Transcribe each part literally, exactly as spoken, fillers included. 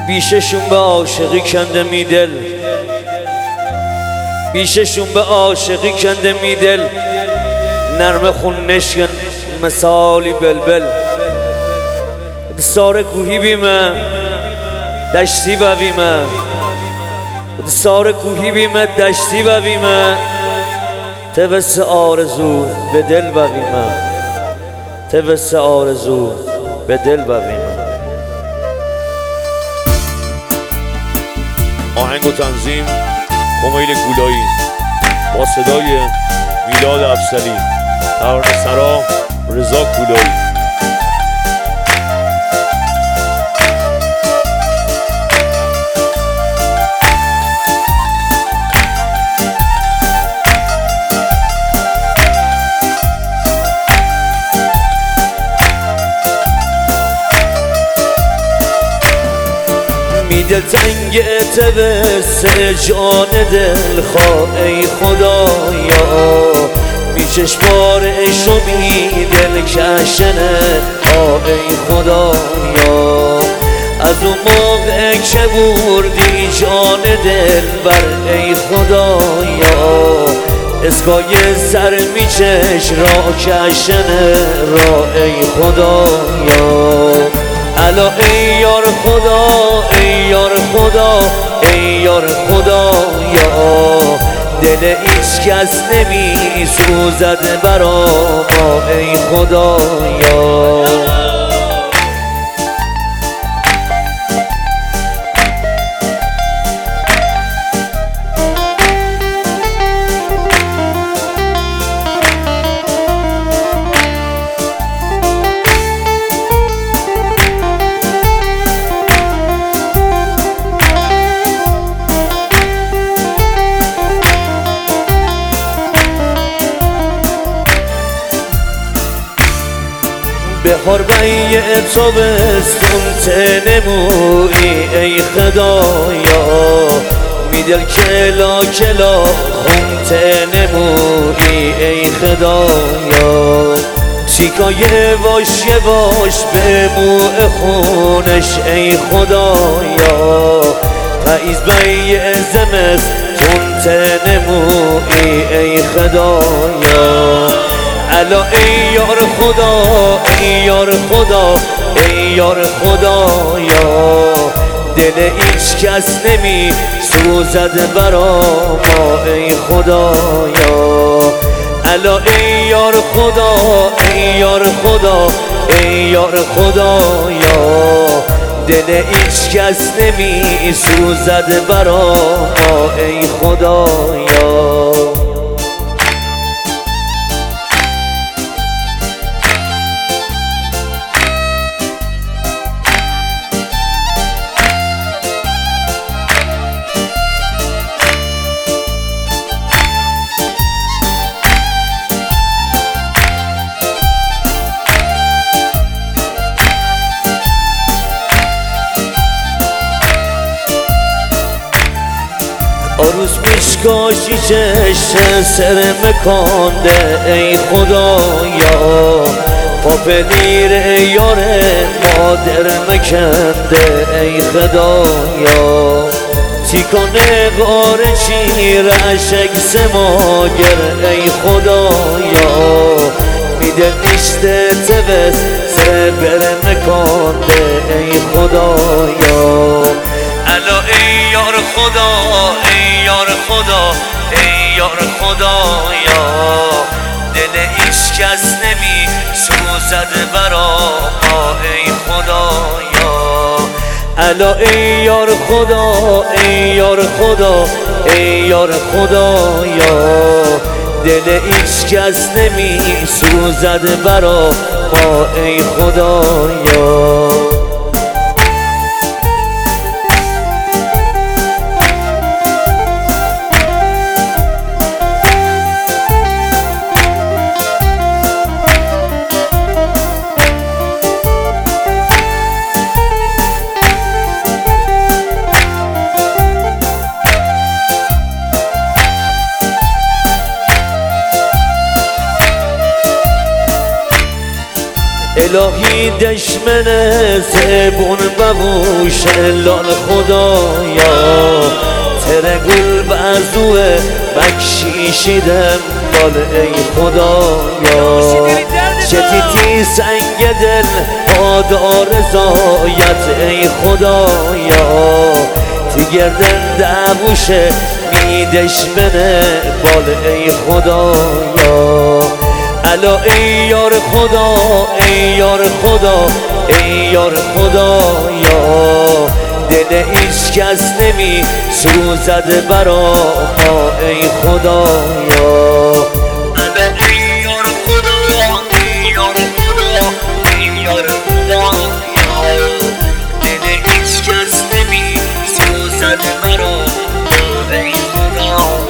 بیششون به عاشقی کنده می دل، بیششون به عاشقی کنده می دل، نرم خون نشکن مثالی بلبل. سار کوهی بیمه دشتی ببیمه، سار کوهی بیمه دشتی ببیمه، تبس آرزو به دل ببیمه، تبس آرزو به دل ببیمه. آهنگ و تنظیم خمیل گولایی با صدای میلاد افسری، ترانه سرا رضا گولایی. می دل تنگ تبس جان دل خواه ای خدایا، می چشمار عشق و می دل کشنه آه ای خدایا. از اون موقع که بردی جان دل بر ای خدایا، اسکای سر می چش را کشنه را ای خدایا. الا ای یار خدا ای یار خدا ای یار خدا یا، دل هیچ کس نمی سوزد برا ما ای خدا یا. بهار بیه تو بستون تنموی ای خدایا، می دل کلا کلا خون تنموی ای خدایا. چیکا یواش یواش به موع خونش ای خدایا، پاییز بیه زمستون تنموی ای خدایا. الا ای یار خدا ای یار خدا ای یار خدا یا، دل هیچ کس نمی سوزد برا ما ای خدا یا. الا ای یار خدا ای یار خدا ای یار خدا یا، دل هیچ کس نمی سوزد برا ما ای خدا یا. آروز میشکاشی چشم سر مکانده ای خدایا، پاپلیر یار مادر مکنده ای خدایا. تیکانه غار چیر عشق سماگر ای خدایا، میده نشته تبس سبر مکانده ای خدایا. الا ای یار خدا ای یار خدا ای یار خدا یا، دل هیچ کس نمی سوزد برا ما ای خدا یا. الا ای یار خدا ای یار خدا ای یار خدا یا، دل هیچ کس نمی سوزد برا ما ای خدا یا. الهی دشمن زبون ببوش لال خدایا تره گل بازوه بکشیشیدم بال ای خدایا چتیتی سنگ دل پادار رضایت ای خدایا تی گردن دبوشه می دشمن بال ای خدایا الا ای یار خدا ای یار خدا ای یار خدایا دل هیچ کس نمی سوزد برا ما ای خدایا الا ای یار خدا ای یار خدا ای یار خدایا دل هیچ کس نمی سوزد برا ما ای خدایا.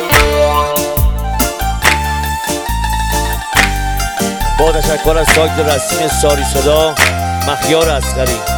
با تشکر از سایت رسمی ساری صدا مخیار اصغری.